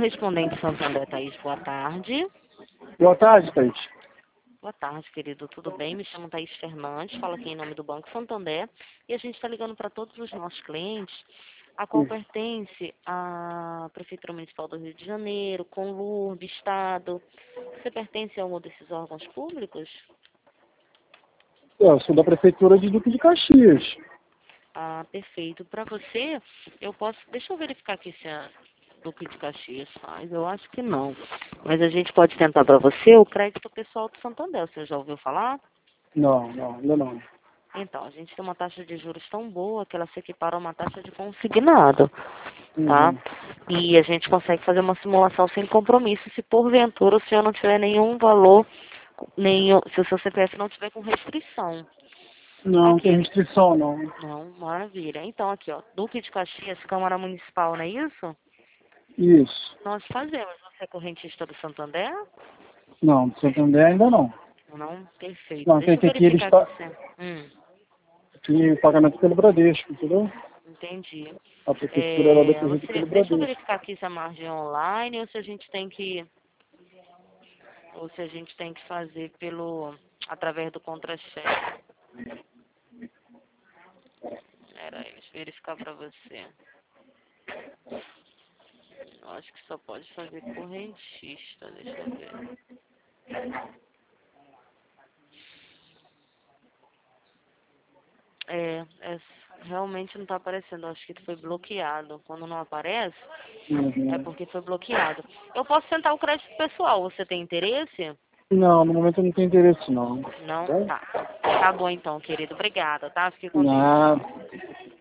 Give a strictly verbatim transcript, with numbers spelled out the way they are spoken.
correspondente Santander, Thaís, boa tarde. Boa tarde, Thaís. Boa tarde, querido. Tudo bem? Me chamo Thaís Fernandes, falo aqui em nome do Banco Santander. E a gente está ligando para todos os nossos clientes, a qual Isso. pertence à Prefeitura Municipal do Rio de Janeiro, Conlurb, Estado. Você pertence a algum desses órgãos públicos? Eu sou da Prefeitura de Duque de Caxias. Ah, perfeito. Para você, eu posso... Deixa eu verificar aqui se a Duque de Caxias faz. Eu acho que não. Mas a gente pode tentar para você o crédito pessoal do Santander. Você já ouviu falar? Não, não, ainda não. Então, a gente tem uma taxa de juros tão boa que ela se equipara a uma taxa de consignado, tá? Uhum. E a gente consegue fazer uma simulação sem compromisso se porventura o senhor não tiver nenhum valor, nenhum, se o seu C P F não tiver com restrição. Não, tem Aqui. restrição, não. Não, maravilha. Então, aqui, ó, Duque de Caxias, Câmara Municipal, não é isso? Isso. Nós fazemos. Você é correntista do Santander? Não, do Santander ainda não. Não, perfeito. Não, Deixa tem eu que aqui eles verificar aqui pa- sempre. Hum, aqui o pagamento pelo Bradesco, entendeu? entendi. A Prefeitura ela É, deposita você, pelo deixa eu Bradesco. verificar aqui se a margem é online ou se a gente tem que, ou se a gente tem que fazer pelo, através do contra-cheque. Pera aí, deixa eu verificar para você. Eu acho que só pode fazer correntista, deixa eu ver. É, é, realmente não está aparecendo, acho que foi bloqueado. Quando não aparece, é Uhum. porque foi bloqueado. Eu posso tentar o crédito pessoal, você tem interesse? Não, no momento eu não tenho interesse, não. Tá Não? bom? Tá. Tá bom então, querido. Obrigada, tá? Fique com Deus. Nada.